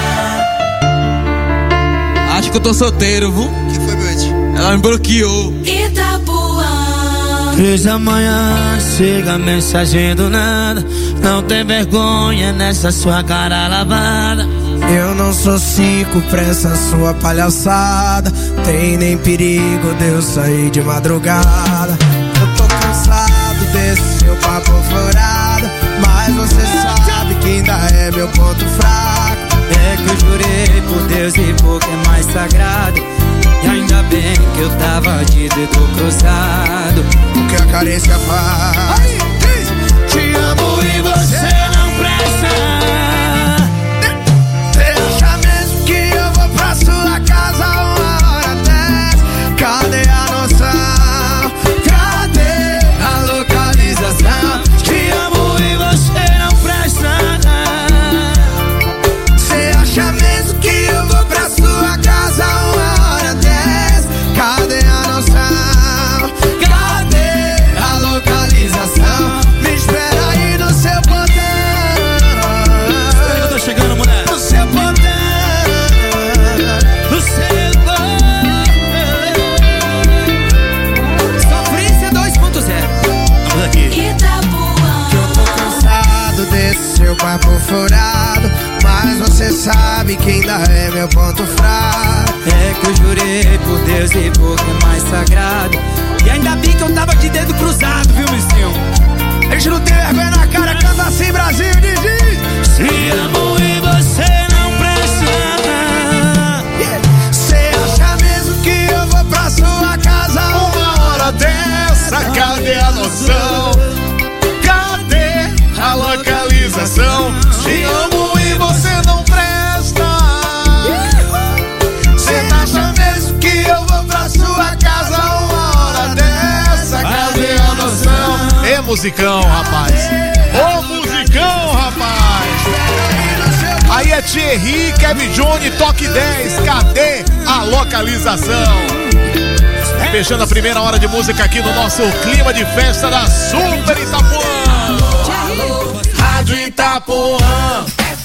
Acho que eu tô solteiro, viu? O que foi, Beth? Ela me bloqueou. Itapuã. Três da manhã, chega a mensagem do nada. Não tem vergonha nessa sua cara lavada. Eu não sou cinco pra essa sua palhaçada. Tem nem perigo de eu sair de madrugada. Eu tô cansado desse seu papo furado, mas você sabe que ainda é meu ponto fraco. É que eu jurei por Deus e por que é mais sagrado. E ainda bem que eu tava de dedo cruzado. O que a carência faz? Te amo e você não presta. Você acha mesmo que eu vou pra sua casa uma hora dez? Cadê a noção? Cadê a localização? Te amo e você não presta. Você acha mesmo que eu vou pra sua casa uma hora dez? Cadê a noção? Cadê a localização? Me espera aí no seu poder. Espera que eu tô chegando, mulher. No seu poder. No seu poder. Sofrência dois ponto zero. Vamos aqui. Itapuã. Que eu tô cansado desse seu papo furado, mas você sabe que ainda é meu ponto fraco. É que eu jurei por Deus e por que é mais sagrado. E ainda bem que eu tava de dedo cruzado, viu, Missinho? A gente não tem vergonha na cara, canta assim, Brasil, diz. Te amo e você não presta. Você acha mesmo que eu vou pra sua casa uma hora dessa? Cadê a noção? Cadê a localização? Te amo e você não presta. Você acha mesmo que eu vou pra sua casa uma hora dessa? Cadê a noção? É musicão, rapaz. Ô, musicão, rapaz. Aí é Thierry, Kevin Johnny, Toque dez. Cadê a localização? Fechando a primeira hora de música aqui no nosso clima de festa da Super Itapuã. Rádio Itapuã.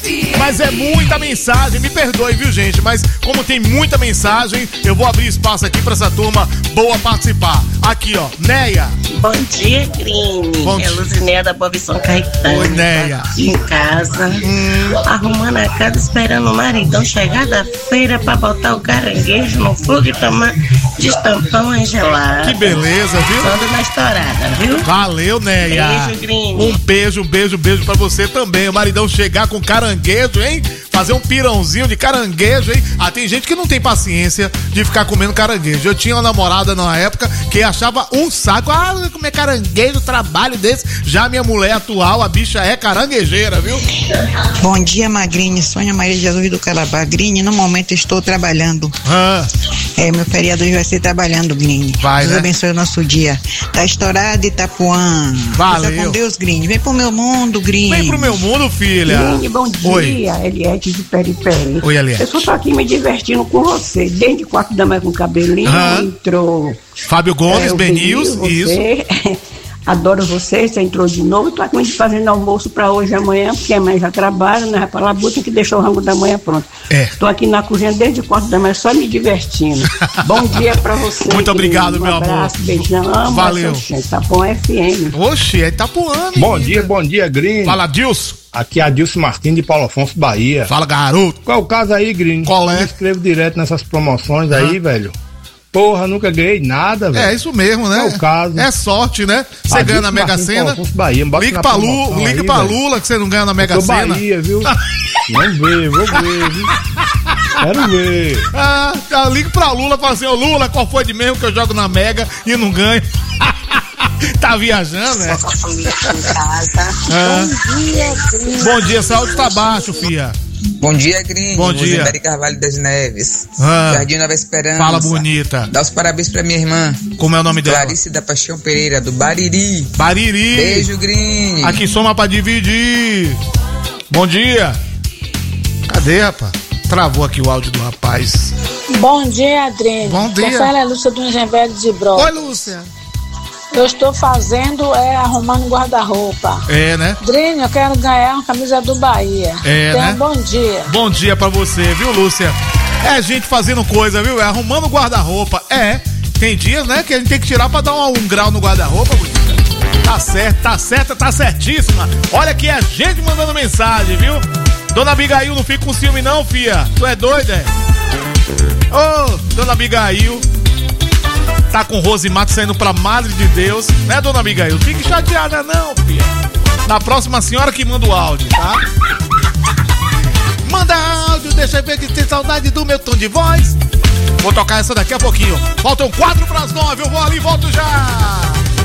Mas é muita mensagem, me perdoe, viu, gente? Mas como tem muita mensagem, eu vou abrir espaço aqui pra essa turma boa participar. Aqui, ó, Neia. Bom dia, Grine. Bom É dia. Luzinéia da Boa São Caetano. Oi, Neia. Tô aqui em casa, hum. arrumando a casa, esperando o maridão chegar da feira pra botar o caranguejo no fogo e tomar destampar uma gelada. Que beleza, viu? Só dando uma estourada, viu? Valeu, Neia. Beijo, Grine. Um beijo, um beijo, um beijo pra você também. O maridão chegar com caranguejo, hein? Fazer um pirãozinho de caranguejo, hein? Ah, tem gente que não tem paciência de ficar comendo caranguejo. Eu tinha uma namorada na época que achava um saco. Ah, comer caranguejo, trabalho desse. Já minha mulher atual, a bicha é caranguejeira, viu? Bom dia, Magrini. Sônia Maria de Jesus do Calabá. Grini, no momento estou trabalhando. Ah. É, meu feriado hoje vai ser trabalhando, Grini. Vai, Deus né? abençoe o nosso dia. Tá estourado Itapuã. Valeu. Fica com Deus, Grini. Vem pro meu mundo, Grini. Vem pro meu mundo, filha. Grini, bom dia. Oi. Eliette de Periperi. Oi, Eliette. Eu só tô aqui me divertindo com você. Desde quatro da manhã com o cabelinho, Aham. entrou. Fábio Gomes, É, eu Ben vi News, você. Adoro você, você entrou de novo. Tô aqui fazendo almoço pra hoje e amanhã, porque a mãe já trabalha, né? Vai pra Labuta, tem que deixar o rango da manhã pronto. É. Tô aqui na cozinha desde quatro da manhã, só me divertindo. Bom dia pra você. Muito querido. obrigado, um meu amor. abraço, beijão. Amo Valeu. Tá bom, F M. Oxe, é Itapuã. Bom dia, bom dia, Green. Fala, Dilson. Aqui é Adilson Martins de Paulo Afonso, Bahia. Fala, garoto. Qual é o caso aí, Green? Qual é? Me inscrevo direto nessas promoções aí, velho. Porra, nunca ganhei nada, velho. É isso mesmo, né? Qual é o caso? É sorte, né? Você ganha na Mega Sena. Ligue pra Lula, ligue pra Lula que você não ganha na Mega Sena. Bahia, viu? Vamos ver, vou ver, viu? Quero ver. Ah, eu ligo pra Lula e falo assim, ô Lula, qual foi de mesmo que eu jogo na Mega e não ganho? Tá viajando, né? Ah. Bom dia, Green. Bom dia, saúde tá baixo, fia. Bom dia, Green. Bom dia. Rosemary Carvalho das Neves. Ah. Jardim Nova Esperança. Fala, bonita. Dá os parabéns pra minha irmã. Como é o nome dela? Clarice da Paixão Pereira, do Bariri. Bariri. Beijo, Green. Aqui soma pra dividir. Bom dia. Cadê, rapaz? Travou aqui o áudio do rapaz. Bom dia, Adriane. Bom dia. Quem fala é Lúcia do Engenho Velho de Brotas. Oi, Lúcia. Eu estou fazendo, é, arrumando guarda-roupa. É, né? Adriane, eu quero ganhar uma camisa do Bahia. É, Tenha né? um bom dia. Bom dia pra você, viu, Lúcia? É gente fazendo coisa, viu? É arrumando guarda-roupa. É, tem dias, né, que a gente tem que tirar pra dar um, um grau no guarda-roupa, bonita. Tá certo, tá certa, tá certíssima. Olha que é gente mandando mensagem, viu? Dona Abigail, não fica com ciúme não, fia. Tu é doida, é? Ô, oh, Dona Abigail, tá com Rosimato saindo pra Madre de Deus, né, Dona Abigail? Fique chateada não, fia. Na próxima, a senhora que manda o áudio, tá? Manda áudio, deixa eu ver que tem saudade do meu tom de voz. Vou tocar essa daqui a pouquinho. Faltam quatro pras nove, eu vou ali e volto já.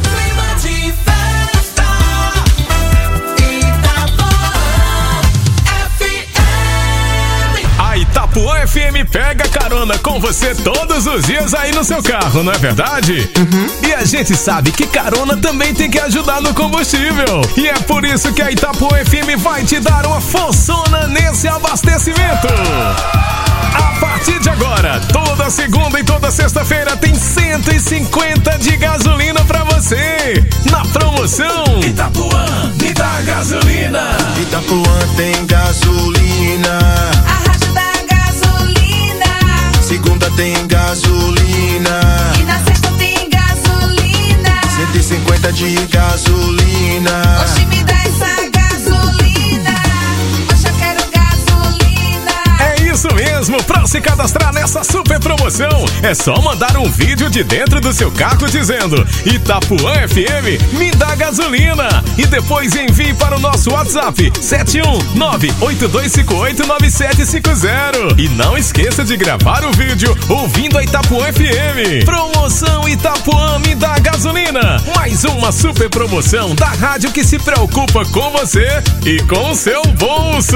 A Itapuã F M pega carona com você todos os dias aí no seu carro, não é verdade? Uhum. E a gente sabe que carona também tem que ajudar no combustível. E é por isso que a Itapuã F M vai te dar uma forçona nesse abastecimento. A partir de agora, toda segunda e toda sexta-feira tem cento e cinquenta de gasolina pra você. Na promoção Itapuã, me dá gasolina. Itapuã tem gasolina. A rádio da gasolina. Segunda tem gasolina. E na sexta tem gasolina. cento e cinquenta de gasolina. Oxe, me dá essa gasolina. Oxe, eu quero gasolina. É isso mesmo, pra se cadastrar nessa super promoção, é só mandar um vídeo de dentro do seu carro dizendo Itapuã F M, me dá gasolina. E depois envie para o nosso WhatsApp sete um nove oito dois cinco oito nove sete cinco zero. E não esqueça de gravar o vídeo ouvindo a Itapuã F M. Promoção Itapuã, me dá gasolina. Mais uma super promoção da rádio que se preocupa com você e com o seu bolso.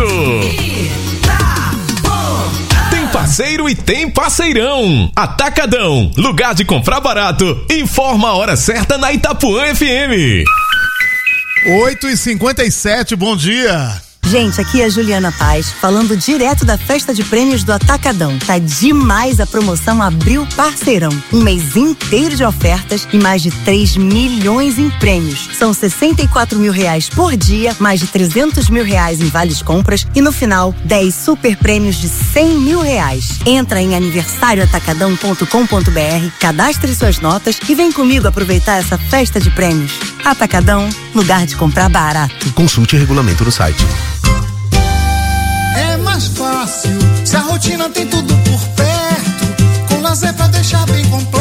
Tem parceiro e tem parceirão. Atacadão, lugar de comprar barato. Informa a hora certa na Itapuã F M. oito e cinquenta e sete, bom dia. Gente, aqui é a Juliana Paz, falando direto da festa de prêmios do Atacadão. Tá demais a promoção Abril Parceirão. Um mês inteiro de ofertas e mais de três milhões em prêmios. São sessenta e quatro mil reais por dia, mais de trezentos mil reais em vales compras e no final, dez super prêmios de cem mil reais. Entra em aniversário atacadão ponto com ponto br, cadastre suas notas e vem comigo aproveitar essa festa de prêmios. Atacadão, lugar de comprar barato. Consulte o regulamento no site. É mais fácil se a rotina tem tudo por perto, com lazer pra deixar bem completo.